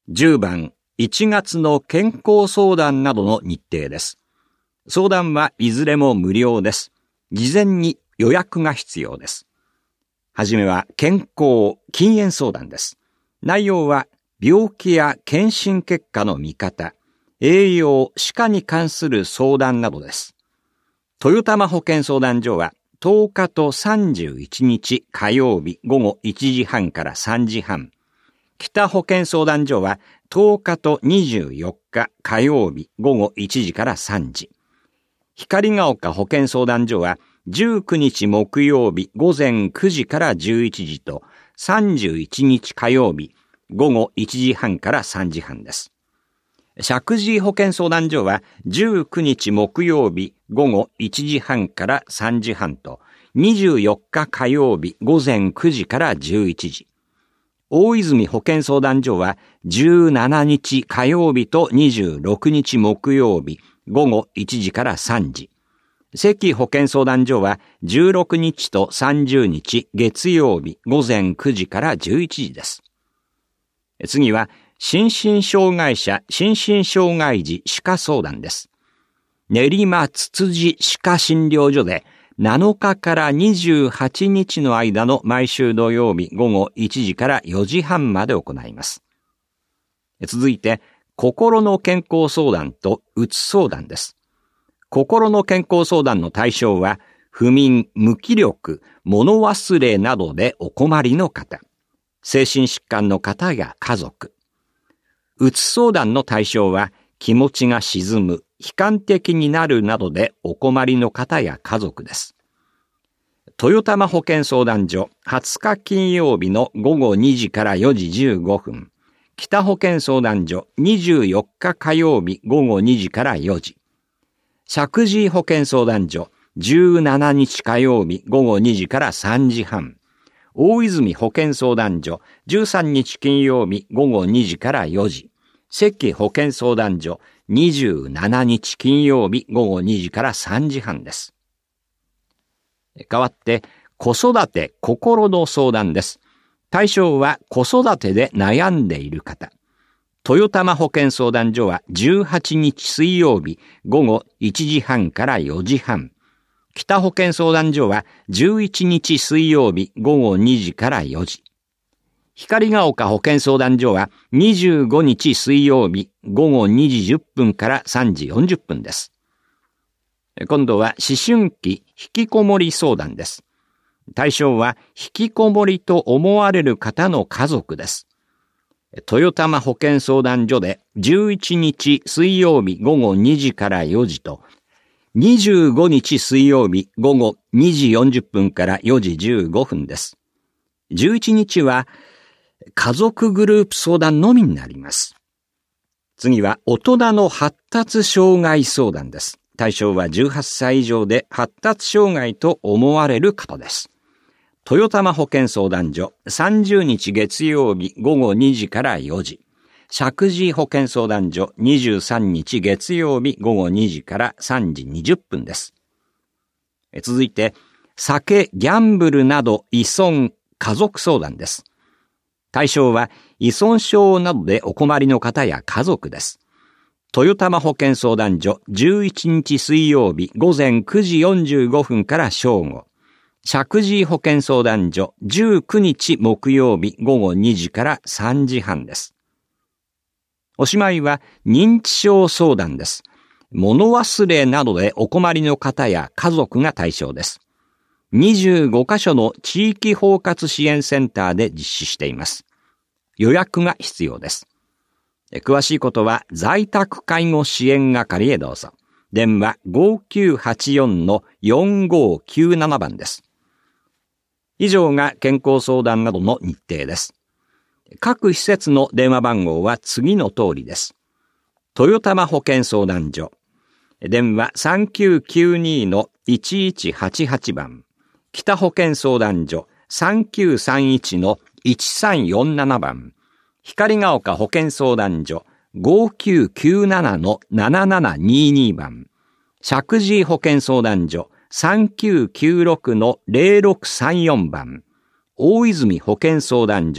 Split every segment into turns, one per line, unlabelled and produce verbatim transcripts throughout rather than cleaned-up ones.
じゅうばん、いちがつの健康相談などの日程です。相談はいずれも無料です。事前に予約が必要です。はじめは健康、禁煙相談です。内容は病気や検診結果の見方、栄養、歯科に関する相談などです。豊玉保健相談所はとおかとさんじゅういちにち火曜日午後いちじはんからさんじはん。北保健相談所はとおかとにじゅうよっか火曜日午後いちじからさんじ。光が丘保健相談所はじゅうくにち木曜日午前くじからじゅういちじとさんじゅういちにち火曜日午後いちじはんからさんじはんです。石神井保健相談所はじゅうくにち木曜日午後いちじはんからさんじはんとにじゅうよっか火曜日午前くじからじゅういちじ。大泉保健相談所はじゅうしちにち火曜日とにじゅうろくにち木曜日午後いちじからさんじ。関保健相談所はじゅうろくにちとさんじゅうにち月曜日午前くじからじゅういちじです。次は心身障害者心身障害児歯科相談です。練馬つつじ歯科診療所でなのかからにじゅうはちにちの間の毎週土曜日午後いちじからよじはんまで行います。続いて、心の健康相談とうつ相談です。心の健康相談の対象は、不眠、無気力、物忘れなどでお困りの方、精神疾患の方や家族。うつ相談の対象は、気持ちが沈む、悲観的になるなどでお困りの方や家族です。豊玉保健相談所はつか金曜日の午後にじからよじじゅうごふん、北保健相談所にじゅうよっか火曜日午後にじからよじ、石神井保健相談所じゅうしちにち火曜日午後にじからさんじはん、大泉保健相談所じゅうさんにち金曜日午後にじからよじ、関保健相談所にじゅうしちにち金曜日午後にじからさんじはんです。代わって、子育て心の相談です。対象は子育てで悩んでいる方。豊玉保健相談所はじゅうはちにち水曜日午後いちじはんからよじはん。北保健相談所はじゅういちにち水曜日午後にじからよじ。光が丘保健相談所はにじゅうごにち水曜日午後にじじゅっぷんからさんじよんじゅっぷんです。今度は思春期引きこもり相談です。対象は引きこもりと思われる方の家族です。豊玉保健相談所でじゅういちにち水曜日午後にじからよじとにじゅうごにち水曜日午後にじよんじゅっぷんからよじじゅうごふんです。じゅういちにちは家族グループ相談のみになります。次は大人の発達障害相談です。対象はじゅうはっさい以上で発達障害と思われる方です。豊玉保健相談所さんじゅうにち月曜日午後にじからよじ。石神井保健相談所にじゅうさんにち月曜日午後にじからさんじにじゅっぷんです。続いて、酒、ギャンブルなど依存、家族相談です。対象は依存症などでお困りの方や家族です。豊玉保健相談所じゅういちにち水曜日午前くじよんじゅうごふんから正午。石神井保健相談所じゅうくにち木曜日午後にじからさんじはんです。おしまいは認知症相談です。物忘れなどでお困りの方や家族が対象です。にじゅうごかしょの地域包括支援センターで実施しています。予約が必要です。詳しいことは在宅介護支援係へどうぞ。電話 ごきゅうはちよんのよんごきゅうなな 番です。以上が健康相談などの日程です。各施設の電話番号は次の通りです。豊玉保健相談所。電話 さんきゅうきゅうにのいちいちはちはち 番。北保健相談所 さんきゅうさんいちのいちさんよんなな 番。光が丘保健相談所 ごきゅうきゅうななのななななにに 番。石神井保健相談所 さんきゅうきゅうろくのぜろろくさんよん 番。大泉保健相談所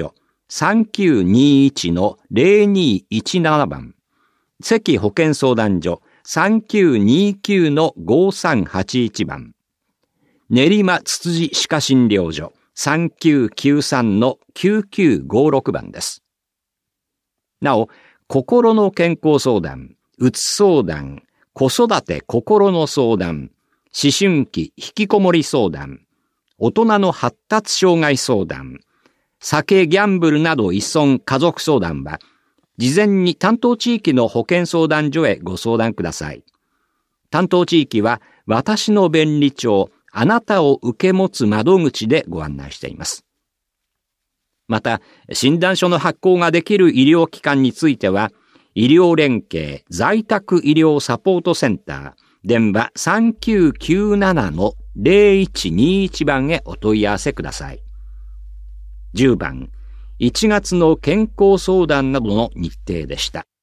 さんきゅうにいちのゼロにいちなな 番、関保健相談所さんきゅうにきゅうのごさんはちいち 番、練馬つつじ歯科診療所さんきゅうきゅうさんのきゅうきゅうごろく 番です。なお、心の健康相談、うつ相談、子育て心の相談、思春期引きこもり相談、大人の発達障害相談、酒ギャンブルなど依存家族相談は、事前に担当地域の保健相談所へご相談ください。担当地域は、私の便利帳、あなたを受け持つ窓口でご案内しています。また、診断書の発行ができる医療機関については、医療連携在宅医療サポートセンター、電話さんきゅうきゅうななのゼロいちにいち 番へお問い合わせください。じゅうばん、いちがつの健康相談などの日程でした。